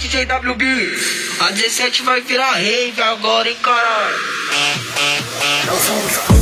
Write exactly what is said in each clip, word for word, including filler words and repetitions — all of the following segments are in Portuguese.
J W B. A dezessete vai virar rave agora, hein, caralho. Nós somos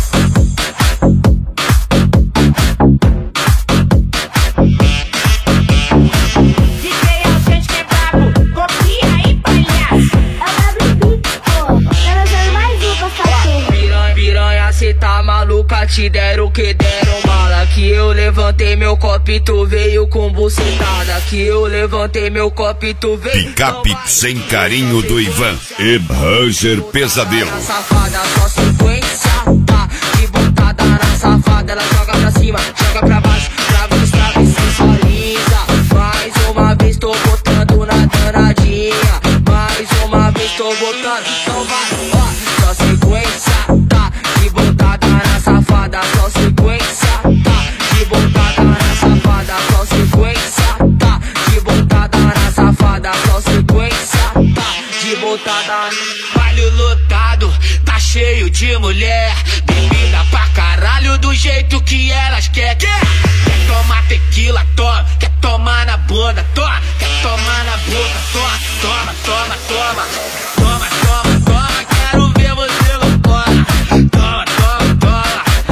cê tá maluca, te deram que deram bala. Que eu levantei meu copo e tu veio com bucetada. Que eu levantei meu copo e tu veio. Picape sem carinho do Ivan e Ranger Pesadelo. Safada, só sequência, tá? De botada na safada, ela joga pra cima, joga pra baixo, trava os traves e sensualiza. Mais uma vez tô botando na danadinha. Mais uma vez tô botando, então vai, ó, só sequência. Safada, só sequência, tá? De botada na safada, só sequência, tá? De botada na safada, só sequência, tá? De botada no baile lotado, tá cheio de mulher. Bebida pra caralho do jeito que elas quer. Quer, quer tomar tequila, toma. Quer tomar na bunda, toma. Quer tomar na boca, toma. Toma, toma, toma. Toma, toma, toma. Quero ver você loucona. Toma, toma, toma.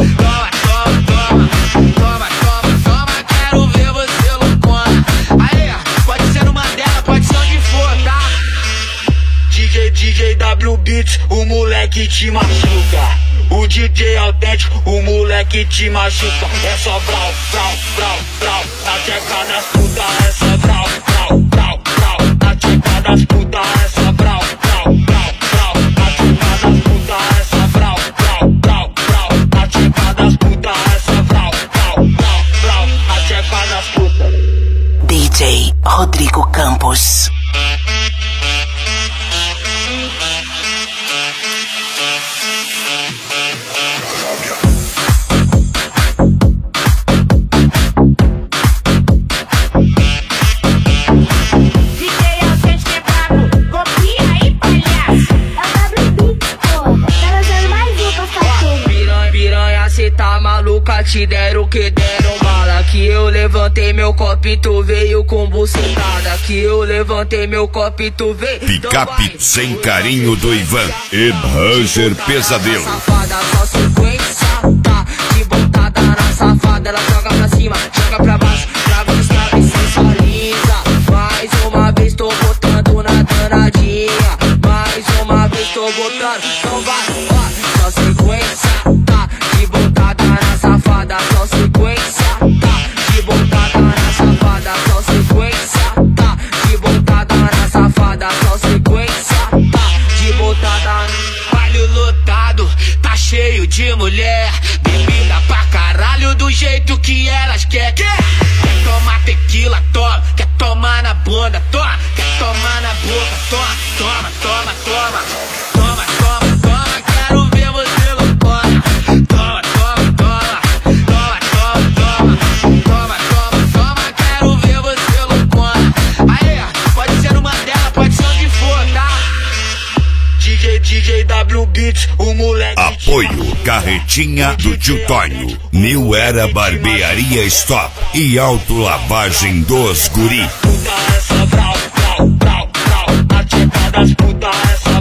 Toma, toma, toma, quero ver você loucona. Aí, pode ser numa dela, pode ser onde for, tá? D J, D J W Beats, o moleque te machuca. O D J autêntico, o moleque te machuca. É só brau, brau, brau, brau. Na tcheca das putas, é só brau, brau, brau, brau. Na tcheca das putas, é só brau, brau, brau, brau. Na tcheca das putas, é só brau, brau, brau, brau. Na tcheca das putas, é só brau, brau, brau, brau. Na tcheca das putas. D J Rodrigo Campos. Te deram que deram bala. Que eu levantei meu copo e tu veio com bucetada. Que eu levantei meu copo e tu veio. Picape sem carinho do Ivan e Ranger Pesadelo. Safada, só sequência, tá? De botada na safada, ela joga pra cima, joga pra baixo, trava os traves e sensualiza. Mais uma vez tô botando na danadinha. Mais uma vez tô botando, então vai, ó, só sequência, tá? De botada na safada, só sequência, tá? De botada na safada, só sequência, tá? De botada na safada, só sequência, tá? De botada no baile lotado, tá cheio de mulher. Bebida pra caralho do jeito que elas quer. Quer, quer tomar tequila, toma. Quer tomar na bunda, toma. Quer tomar na boca, toma. Toma, toma, toma. Toma, toma, toma. Quero ver você loucona. Toma, toma, toma. Toma, toma, toma. Toma, toma, toma. Quero ver você loucona. Aí, pode ser numa dela, pode ser onde for, tá? D J, D J W Beats, o moleque. Apoio Carretinha do Tio Tonho, New Era Barbearia Stop e Autolavagem dos Guri. Puta essa brau, brau, brau, brau. Na tcheca das putas essa